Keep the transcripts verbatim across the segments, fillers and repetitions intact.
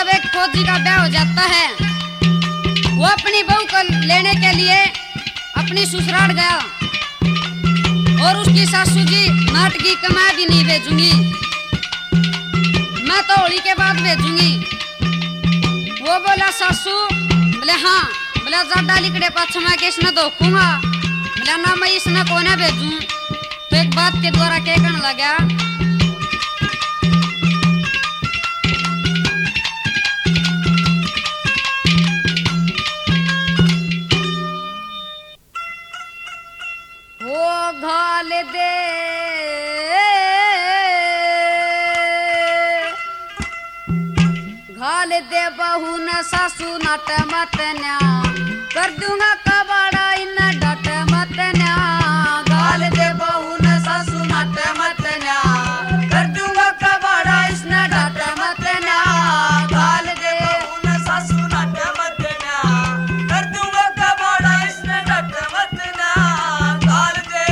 जब एक फौजी का ब्याह हो जाता है, वो अपनी बहू को लेने के लिए अपनी ससुराल गया और उसकी सासू जी नाटकी कमा भी नहीं भेजूंगी, मैं तो होली के बाद भेजूंगी। वो बोला सासू, बोले हाँ, बोला ज्यादा लिकड़े पाछे मैं के इसने धोखूंगा, बोला ना मैं इसने कोने भेजूं। तो एक बात के द्वारा क्या कहने लगा, वो घाल दे घाल दे बहू न सासू नट मत न्या, कर दूंगा कबाड़ा इन डट मत न्या। घाल दे बहू न सासू नट मत न्या, कर दूंगा कबाड़ा इसने डट मत न्या। घाल दे बहू न सासू नट मत न्या, कर दूंगा कबाड़ा इसने डट मत न्या। घाल दे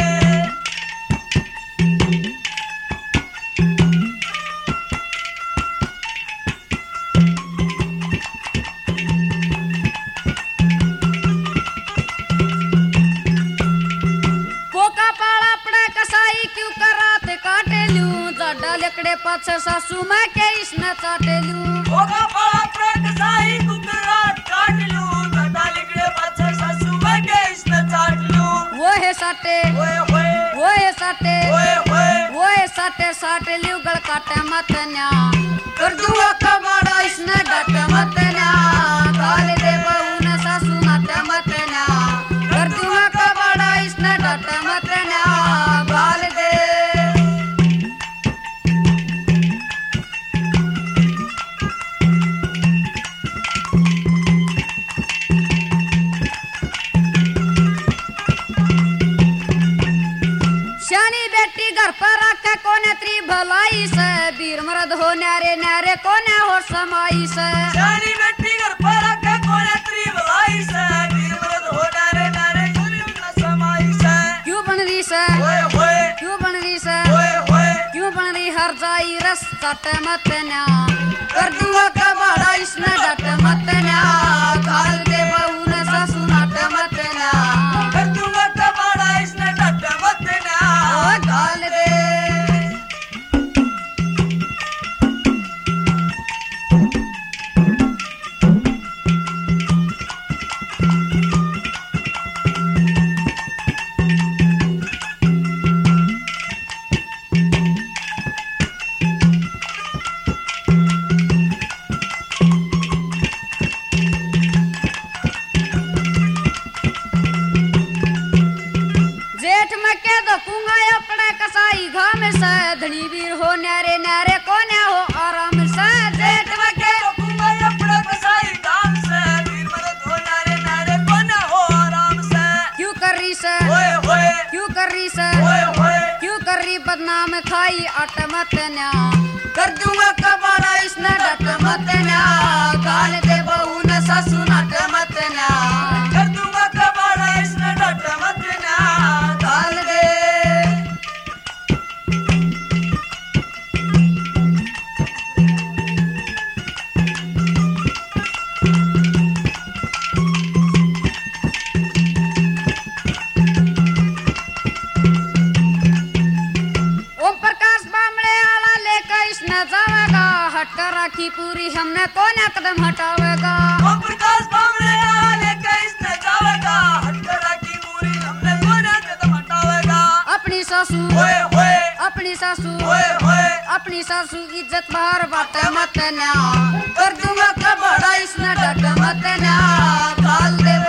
लकड़े पाछे सासू मैं के इसने चाटे लूं, होगा बड़ा प्रक साई कुकरात काट लूं। दादा लकड़े पाछे सासू मैं के इसने चाट लूं। वो है साटे ओए ओए, वो है साटे ओए ओए, वो है साटे साटे लूं गल काटे मत न्या, कर दूंगा कबाड़ा इसने डट मत न्या। घाल दे बहू न सासू नट मत न्या, कर दूंगा कबाड़ा इसने डट मत न्या। घाल दे घर पर रखे कोने त्री भलाई से, वीर मर्द हो न्यारे न्यारे कोने हो समाई से। जानी बेटी घर पर रखे कोने त्री भलाई से, वीर मर्द हो न्यारे न्यारे कोने हो समाई से। क्यों बन रही से ओए ओए, क्यों बन रही से ओए ओए, क्यों बन रही हर जाई रस चट मत न्या, कर दूंगा कबाड़ा इसने डट मत न्या। घाल दे बहू न सासू नट मत न्या, कर दूंगा कबाड़ा इसने डट मत न्या। घाल दे धनी वीर हो न्यारे न्यारे कोने हो आराम से। जेठ में के रोकूंगा अपना कसाई काम से, वीर मर्द हो न्यारे न्यारे कोने हो आराम से। क्यों कर रही से ओए ओए, क्यों कर रही से ओए ओए, क्यों कर रही बदनाम खाई अट मत न्या, कर दूंगा कबाड़ा इसने डट मत न्या। घाल दे बहू न सासू नट मत न्या, कर दूंगा कबाड़ा इसने डट मत न्या। घाल दे राखी पूरी हमने कोने कदम हटावेगा। ओम प्रकाश बामणे आले कैसने जावेगा, हटकर राखी पूरी हमने कोने कदम हटावेगा। अपनी सासू ओए ओए, अपनी सासू ओए ओए, अपनी सासू इज्जत बाहर बाटे मत न्या, कर दूंगा कबाड़ा इसने डट मत न्या। घाल दे